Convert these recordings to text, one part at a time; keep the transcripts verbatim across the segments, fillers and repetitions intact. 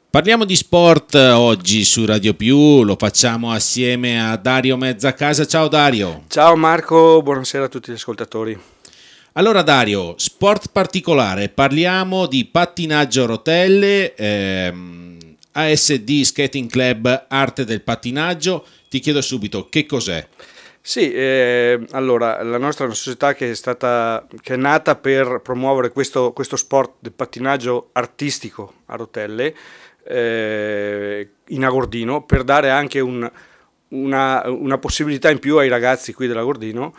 Parliamo di sport oggi su Radio Più, lo facciamo assieme a Dario Mezzacasa. Ciao Dario. Ciao Marco, buonasera a tutti gli ascoltatori. Allora Dario, sport particolare, parliamo di pattinaggio a rotelle, ehm, A S D Skating Club Arte del Pattinaggio. Ti chiedo subito, che cos'è? Sì, eh, allora la nostra è una società che è stata che è nata per promuovere questo, questo sport del pattinaggio artistico a rotelle eh, in Agordino, per dare anche un, una, una possibilità in più ai ragazzi qui dell'Agordino,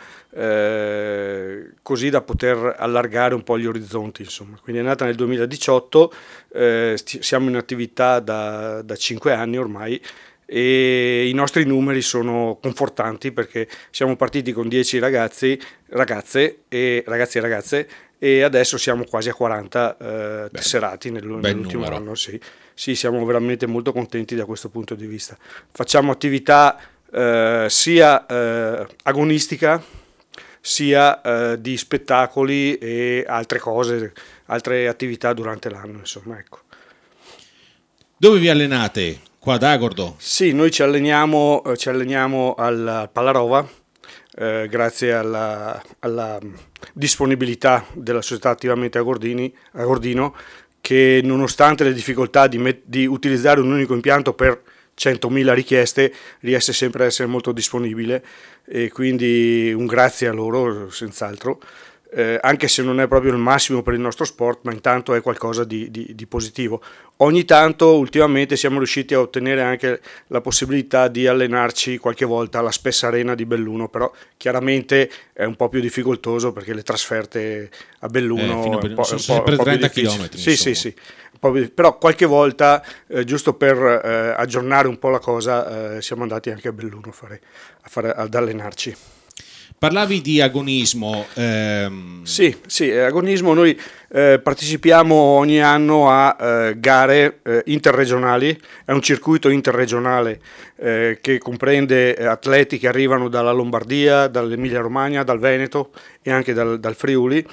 eh, così da poter allargare un po' gli orizzonti, insomma. Quindi è nata nel duemiladiciotto, eh, siamo in attività da, da cinque anni ormai, e i nostri numeri sono confortanti perché siamo partiti con dieci ragazzi, ragazze e ragazzi e ragazze, e adesso siamo quasi a quaranta eh, tesserati nell'ultimo anno. Sì. Sì, siamo veramente molto contenti da questo punto di vista. Facciamo attività eh, sia eh, agonistica sia eh, di spettacoli e altre cose, altre attività durante l'anno, insomma, ecco. Dove vi allenate? Qua ad Agordo? Sì, noi ci alleniamo, ci alleniamo al Palarova, eh, grazie alla, alla disponibilità della società Attivamente Agordini, Agordino, che nonostante le difficoltà di, met- di utilizzare un unico impianto per centomila richieste riesce sempre a essere molto disponibile, e quindi un grazie a loro senz'altro. Eh, anche se non è proprio il massimo per il nostro sport, ma intanto è qualcosa di, di, di positivo. Ogni tanto ultimamente siamo riusciti a ottenere anche la possibilità di allenarci qualche volta alla Spessa Arena di Belluno, però chiaramente è un po' più difficoltoso perché le trasferte a Belluno eh, è un po', sono un po', sempre un po' trenta più chilometri. sì, sì, sì. Però qualche volta, eh, giusto per eh, aggiornare un po' la cosa, eh, siamo andati anche a Belluno a fare, a fare, ad allenarci. Parlavi di agonismo. Ehm... Sì, sì, agonismo. Noi eh, partecipiamo ogni anno a eh, gare eh, interregionali, è un circuito interregionale eh, che comprende atleti che arrivano dalla Lombardia, dall'Emilia Romagna, dal Veneto e anche dal, dal Friuli.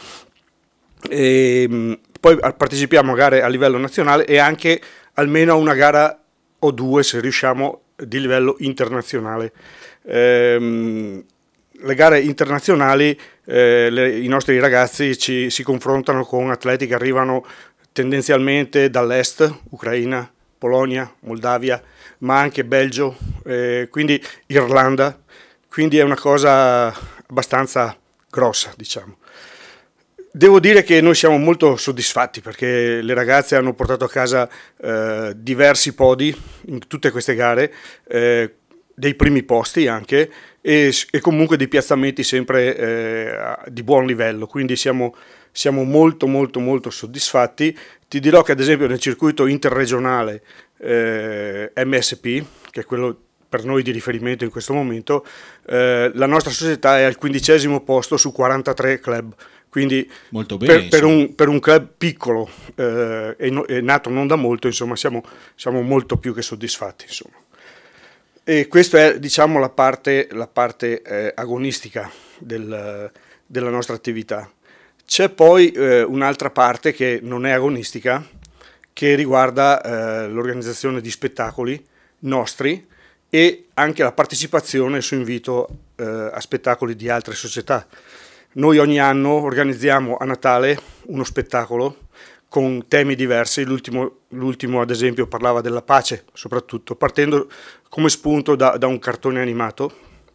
E, mh, poi partecipiamo a gare a livello nazionale e anche almeno a una gara o due, se riusciamo, di livello internazionale. Ehm, Le gare internazionali, eh, le, i nostri ragazzi ci, si confrontano con atleti che arrivano tendenzialmente dall'est, Ucraina, Polonia, Moldavia, ma anche Belgio, eh, quindi Irlanda, quindi è una cosa abbastanza grossa, diciamo. Devo dire che noi siamo molto soddisfatti perché le ragazze hanno portato a casa eh, diversi podi in tutte queste gare, eh, dei primi posti anche, e, e comunque dei piazzamenti sempre eh, di buon livello, quindi siamo, siamo molto molto molto soddisfatti. Ti dirò che ad esempio nel circuito interregionale eh, M S P, che è quello per noi di riferimento in questo momento, eh, la nostra società è al quindicesimo posto su quarantatré club, quindi molto bene, per, per, un, per un club piccolo eh, e, no, è nato non da molto, insomma siamo, siamo molto più che soddisfatti, insomma. E questa è, diciamo, la parte, la parte eh, agonistica del, della nostra attività. C'è poi eh, un'altra parte che non è agonistica, che riguarda eh, l'organizzazione di spettacoli nostri e anche la partecipazione su invito eh, a spettacoli di altre società. Noi ogni anno organizziamo a Natale uno spettacolo con temi diversi, l'ultimo, l'ultimo ad esempio parlava della pace, soprattutto partendo come spunto da, da un cartone animato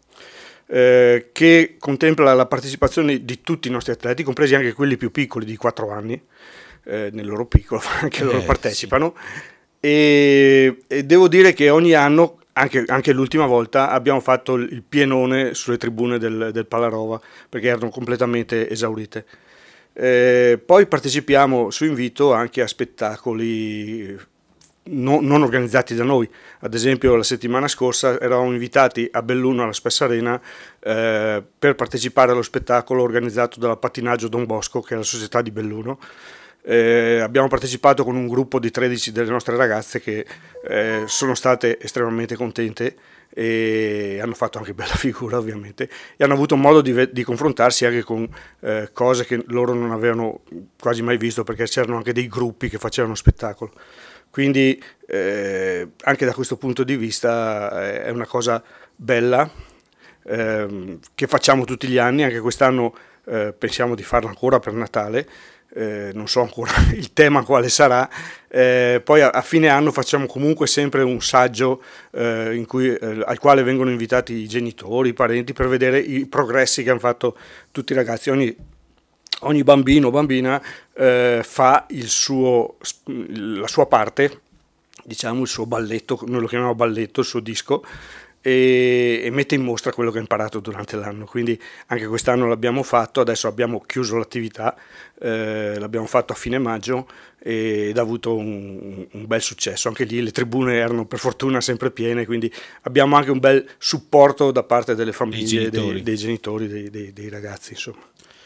eh, che contempla la partecipazione di tutti i nostri atleti, compresi anche quelli più piccoli di quattro anni, eh, nel loro piccolo anche loro eh, partecipano, sì. e, e devo dire che ogni anno, anche, anche l'ultima volta, abbiamo fatto il pienone sulle tribune del, del Palarova perché erano completamente esaurite. Eh, poi partecipiamo su invito anche a spettacoli no, non organizzati da noi. Ad esempio la settimana scorsa eravamo invitati a Belluno alla Spessa Arena eh, per partecipare allo spettacolo organizzato dalla Pattinaggio Don Bosco, che è la società di Belluno. Eh, abbiamo partecipato con un gruppo di tredici delle nostre ragazze che eh, sono state estremamente contente e hanno fatto anche bella figura, ovviamente, e hanno avuto modo di, di confrontarsi anche con eh, cose che loro non avevano quasi mai visto, perché c'erano anche dei gruppi che facevano spettacolo. Quindi eh, anche da questo punto di vista eh, è una cosa bella eh, che facciamo tutti gli anni. Anche quest'anno eh, pensiamo di farlo ancora per Natale. Eh, non so ancora il tema quale sarà, eh, poi a, a fine anno facciamo comunque sempre un saggio eh, in cui, eh, al quale vengono invitati i genitori, i parenti, per vedere i progressi che hanno fatto tutti i ragazzi. Ogni, ogni bambino o bambina eh, fa il suo, la sua parte, diciamo il suo balletto, noi lo chiamiamo balletto, il suo disco, e, e mette in mostra quello che ha imparato durante l'anno. Quindi anche quest'anno l'abbiamo fatto, adesso abbiamo chiuso l'attività, eh, l'abbiamo fatto a fine maggio ed ha avuto un, un bel successo. Anche lì le tribune erano per fortuna sempre piene, quindi abbiamo anche un bel supporto da parte delle famiglie, genitori. dei, dei genitori, dei, dei, dei ragazzi, insomma.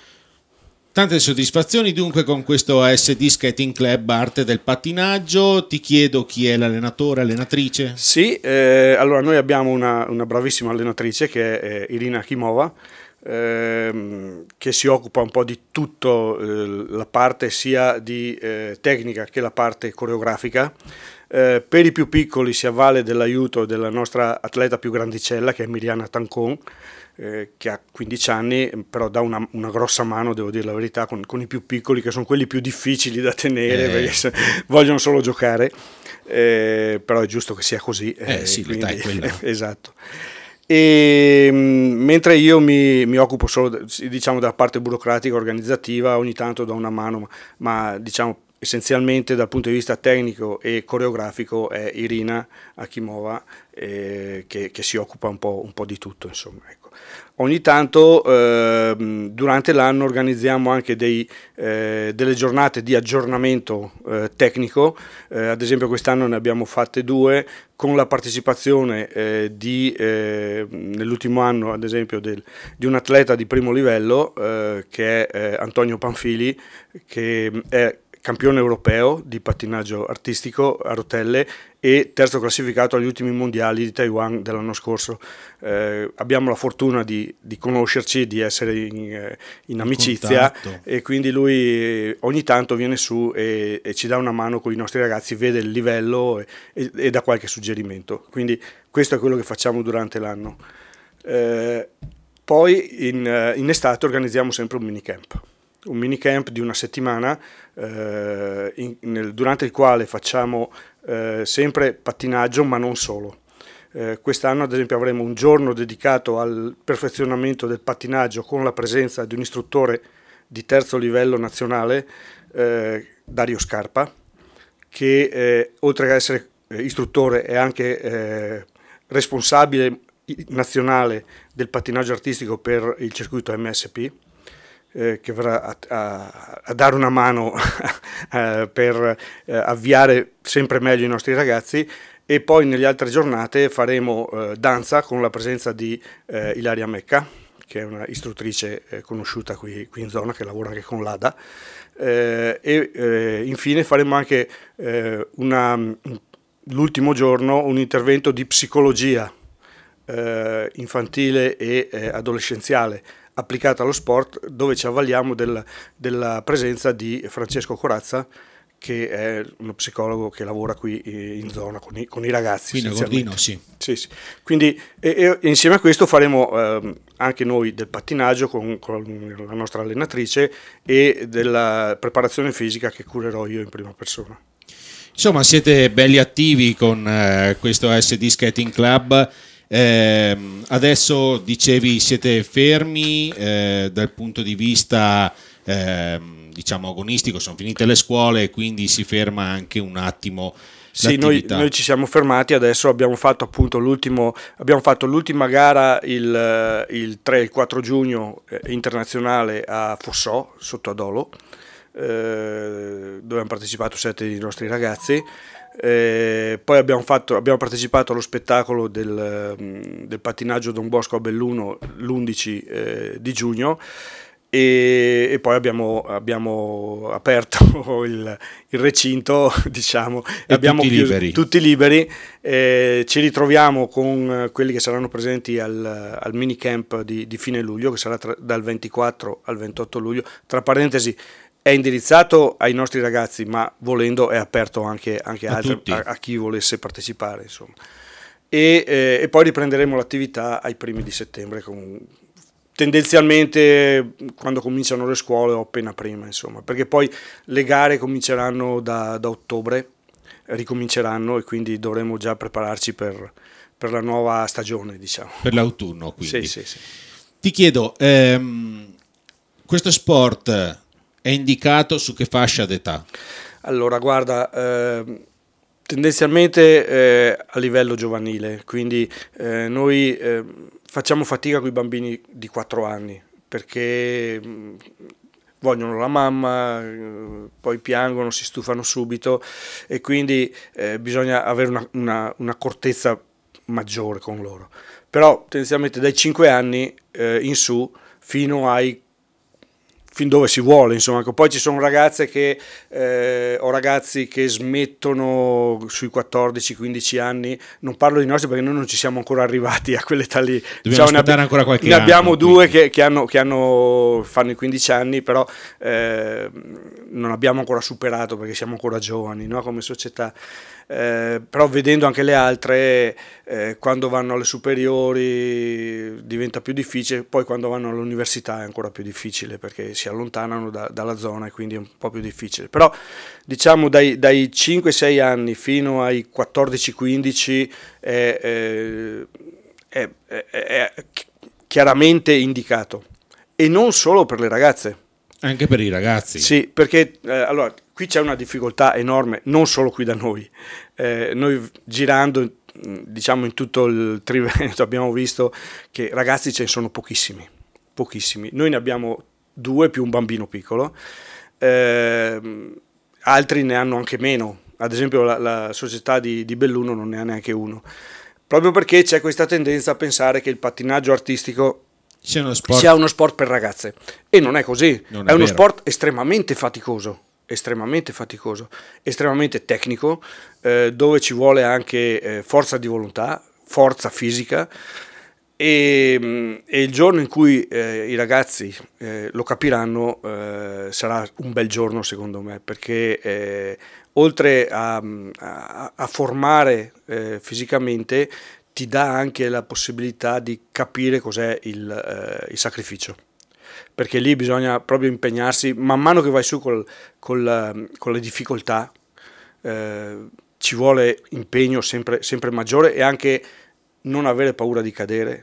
Tante soddisfazioni dunque con questo A S D Skating Club Arte del Pattinaggio. Ti chiedo chi è l'allenatore, allenatrice? Sì, eh, allora noi abbiamo una, una bravissima allenatrice che è eh, Irina Akimova, ehm, che si occupa un po' di tutto, eh, la parte sia di eh, tecnica che la parte coreografica. Eh, per i più piccoli si avvale dell'aiuto della nostra atleta più grandicella, che è Miriana Tancon, eh, che ha quindici anni, però dà una, una grossa mano, devo dire la verità, con, con i più piccoli, che sono quelli più difficili da tenere, eh. perché se, vogliono solo giocare, eh, però è giusto che sia così. Eh, eh sì, quindi, l'età è quella. Esatto. E, mentre io mi, mi occupo solo, diciamo, della parte burocratica, organizzativa, ogni tanto do una mano, ma, ma diciamo essenzialmente dal punto di vista tecnico e coreografico è Irina Akimova, eh, che, che si occupa un po', un po' di tutto, insomma, ecco. Ogni tanto eh, durante l'anno organizziamo anche dei, eh, delle giornate di aggiornamento eh, tecnico, eh, ad esempio quest'anno ne abbiamo fatte due con la partecipazione eh, di, eh, nell'ultimo anno ad esempio del, di un atleta di primo livello eh, che è eh, Antonio Panfili, che è campione europeo di pattinaggio artistico a rotelle e terzo classificato agli ultimi mondiali di Taiwan dell'anno scorso. Eh, abbiamo la fortuna di, di conoscerci, di essere in, eh, in amicizia, contatto. E quindi lui ogni tanto viene su e, e ci dà una mano con i nostri ragazzi, vede il livello e, e, e dà qualche suggerimento. Quindi questo è quello che facciamo durante l'anno. Eh, poi in, in estate organizziamo sempre un minicamp. Un minicamp di una settimana eh, in, nel, durante il quale facciamo eh, sempre pattinaggio, ma non solo. Eh, quest'anno ad esempio avremo un giorno dedicato al perfezionamento del pattinaggio con la presenza di un istruttore di terzo livello nazionale, eh, Dario Scarpa, che eh, oltre ad essere istruttore è anche eh, responsabile nazionale del pattinaggio artistico per il circuito M S P. Eh, che verrà a, a, a dare una mano eh, per eh, avviare sempre meglio i nostri ragazzi. E poi nelle altre giornate faremo eh, danza con la presenza di eh, Ilaria Mecca, che è una istruttrice eh, conosciuta qui, qui in zona, che lavora anche con l'A D A, eh, e eh, infine faremo anche eh, una, l'ultimo giorno un intervento di psicologia eh, infantile e eh, adolescenziale applicata allo sport, dove ci avvaliamo del, della presenza di Francesco Corazza, che è uno psicologo che lavora qui in zona con i, con i ragazzi. Qui nel Gordino, sì. Sì, sì. Quindi e, e insieme a questo faremo eh, anche noi del pattinaggio con, con la nostra allenatrice e della preparazione fisica che curerò io in prima persona. Insomma, siete belli attivi con eh, questo A S D Skating Club. Eh, adesso dicevi siete fermi eh, dal punto di vista eh, diciamo agonistico, sono finite le scuole e quindi si ferma anche un attimo sì, noi, noi ci siamo fermati, adesso abbiamo fatto appunto l'ultimo, abbiamo fatto l'ultima gara il, il tre e il quattro giugno eh, internazionale a Fossò sotto Adolo, eh, dove hanno partecipato sette dei nostri ragazzi. Eh, poi abbiamo, fatto, abbiamo partecipato allo spettacolo del, del pattinaggio Don Bosco a Belluno l'undici eh, di giugno e, e poi abbiamo, abbiamo aperto il, il recinto, diciamo, e abbiamo tutti chiuso, liberi, tutti liberi. Eh, ci ritroviamo con quelli che saranno presenti al, al minicamp di, di fine luglio, che sarà tra, dal ventiquattro al ventotto luglio. Tra parentesi, è indirizzato ai nostri ragazzi, ma volendo è aperto anche, anche A altri, tutti. a, a chi volesse partecipare, insomma. E, eh, e poi riprenderemo l'attività ai primi di settembre, con, tendenzialmente quando cominciano le scuole o appena prima, insomma, perché poi le gare cominceranno da, da ottobre, ricominceranno, e quindi dovremo già prepararci per, per la nuova stagione, diciamo. Per l'autunno, quindi. Sì, sì, sì. Ti chiedo, ehm, questo sport è indicato su che fascia d'età? Allora, guarda, eh, tendenzialmente eh, a livello giovanile, quindi eh, noi eh, facciamo fatica con i bambini di quattro anni, perché mh, vogliono la mamma, eh, poi piangono, si stufano subito, e quindi eh, bisogna avere una, una, un'accortezza maggiore con loro. Però tendenzialmente dai cinque anni eh, in su fino ai fin dove si vuole, insomma. Poi ci sono ragazze che eh, o ragazzi che smettono sui quattordici quindici anni. Non parlo di nostri perché noi non ci siamo ancora arrivati a quell'età lì. Dobbiamo diciamo, aspettare ne ancora qualche ne anno. abbiamo quindi. due che, che, hanno, che hanno fanno i quindici anni, però eh, non abbiamo ancora superato perché siamo ancora giovani, no? Come società. Eh, però vedendo anche le altre, eh, quando vanno alle superiori diventa più difficile, poi quando vanno all'università è ancora più difficile perché si allontanano da, dalla zona e quindi è un po' più difficile. Però diciamo dai, dai cinque sei anni fino ai quattordici quindici è, è, è, è, è chiaramente indicato, e non solo per le ragazze. Anche per i ragazzi. Sì, perché eh, allora qui c'è una difficoltà enorme, non solo qui da noi. Eh, noi girando, diciamo, in tutto il Triveneto abbiamo visto che ragazzi ce ne sono pochissimi, pochissimi. Noi ne abbiamo due più un bambino piccolo, eh, altri ne hanno anche meno. Ad esempio la, la società di, di Belluno non ne ha neanche uno, proprio perché c'è questa tendenza a pensare che il pattinaggio artistico sia uno sport, sia uno sport per ragazze, e non è così. Non è, è uno vero. sport estremamente faticoso, estremamente faticoso, estremamente tecnico, eh, dove ci vuole anche eh, forza di volontà, forza fisica, e, e il giorno in cui eh, i ragazzi eh, lo capiranno eh, sarà un bel giorno, secondo me, perché eh, oltre a, a, a formare eh, fisicamente, ti dà anche la possibilità di capire cos'è il, eh, il sacrificio, perché lì bisogna proprio impegnarsi man mano che vai su col, col, con le difficoltà, eh, ci vuole impegno sempre, sempre maggiore, e anche non avere paura di cadere,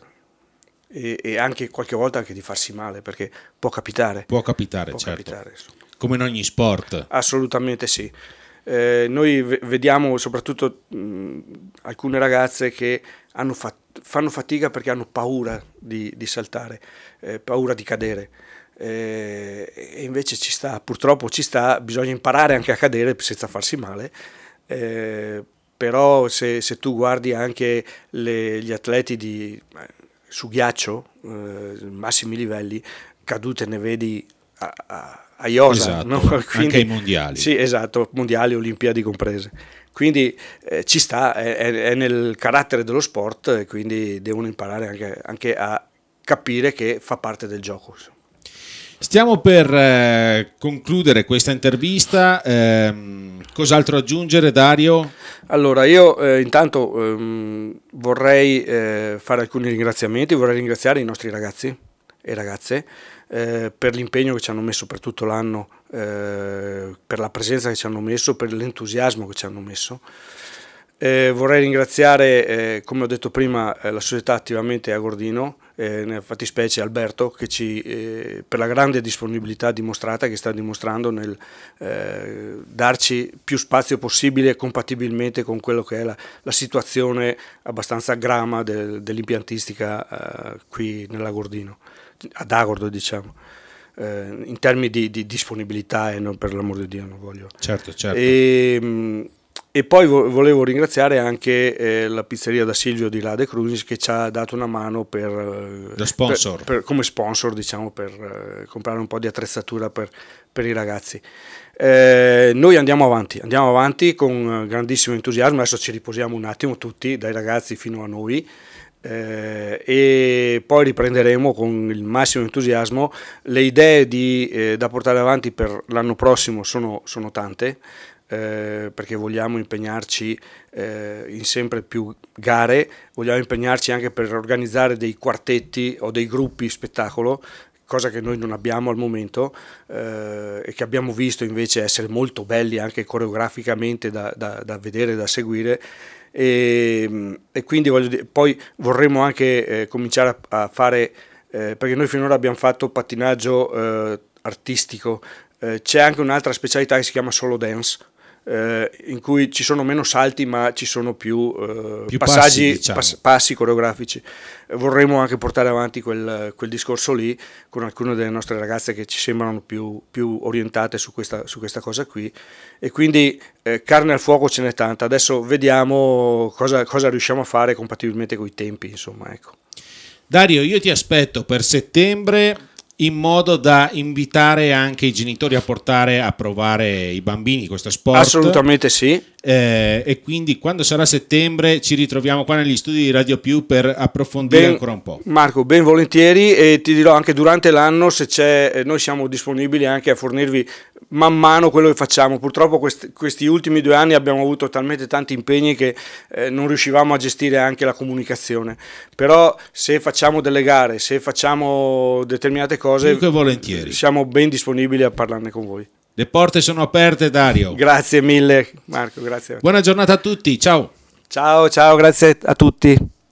e, e anche qualche volta anche di farsi male, perché può capitare. Può capitare, può certo. capitare, come in ogni sport. Assolutamente sì. Eh, noi v- vediamo soprattutto mh, alcune ragazze che hanno fat- fanno fatica perché hanno paura di, di saltare, eh, paura di cadere, eh, e invece ci sta, purtroppo ci sta, bisogna imparare anche a cadere senza farsi male, eh, però se, se tu guardi anche le, gli atleti di, eh, su ghiaccio, eh, massimi livelli, cadute ne vedi a, a a iosa, esatto, no? Quindi, anche ai mondiali. Sì, esatto, mondiali, olimpiadi comprese. Quindi eh, ci sta, è, è nel carattere dello sport, e quindi devono imparare anche, anche a capire che fa parte del gioco. Stiamo per eh, concludere questa intervista. Eh, cos'altro aggiungere, Dario? Allora, io eh, intanto ehm, vorrei eh, fare alcuni ringraziamenti, vorrei ringraziare i nostri ragazzi e ragazze eh, per l'impegno che ci hanno messo per tutto l'anno, eh, per la presenza che ci hanno messo, per l'entusiasmo che ci hanno messo. Eh, vorrei ringraziare, eh, come ho detto prima, eh, la società Attivamente Agordino, eh, nella fattispecie Alberto, che ci, eh, per la grande disponibilità dimostrata, che sta dimostrando nel eh, darci più spazio possibile compatibilmente con quello che è la, la situazione abbastanza grama del, dell'impiantistica eh, qui nell'Agordino, ad Agordo, diciamo, eh, in termini di, di disponibilità, e non, per l'amor di Dio non voglio. Certo, certo. E, mh, E poi volevo ringraziare anche eh, la pizzeria da Silvio di Lade Crucis, che ci ha dato una mano per, sponsor. per, per come sponsor, diciamo, per eh, comprare un po' di attrezzatura per, per i ragazzi. Eh, noi andiamo avanti, andiamo avanti con grandissimo entusiasmo. Adesso ci riposiamo un attimo tutti, dai ragazzi fino a noi. eh, e poi riprenderemo con il massimo entusiasmo. Le idee di, eh, da portare avanti per l'anno prossimo sono, sono tante, eh, perché vogliamo impegnarci eh, in sempre più gare, vogliamo impegnarci anche per organizzare dei quartetti o dei gruppi spettacolo, cosa che noi non abbiamo al momento, eh, e che abbiamo visto invece essere molto belli anche coreograficamente da, da, da vedere, da seguire, e, e quindi voglio dire, poi vorremmo anche eh, cominciare a, a fare, eh, perché noi finora abbiamo fatto pattinaggio eh, artistico, eh, c'è anche un'altra specialità che si chiama solo dance, Eh, in cui ci sono meno salti ma ci sono più, eh, più passaggi, passi, diciamo. pass- passi coreografici. Eh, vorremmo anche portare avanti quel, quel discorso lì con alcune delle nostre ragazze che ci sembrano più, più orientate su questa, su questa cosa qui, e quindi eh, carne al fuoco ce n'è tanta. Adesso vediamo cosa, cosa riusciamo a fare compatibilmente con i tempi, insomma, ecco. Dario, io ti aspetto per settembre, in modo da invitare anche i genitori a portare a provare i bambini questo sport. Assolutamente sì. Eh, e quindi quando sarà settembre ci ritroviamo qua negli studi di Radio Più per approfondire Ben, ancora un po'. Marco, ben volentieri, e ti dirò anche durante l'anno se c'è, noi siamo disponibili anche a fornirvi man mano quello che facciamo. Purtroppo questi, questi ultimi due anni abbiamo avuto talmente tanti impegni che eh, non riuscivamo a gestire anche la comunicazione, però se facciamo delle gare, se facciamo determinate cose, più che volentieri siamo ben disponibili a parlarne con voi. Le porte sono aperte, Dario. Grazie mille Marco, grazie. Buona giornata a tutti, ciao. Ciao, ciao, grazie a tutti.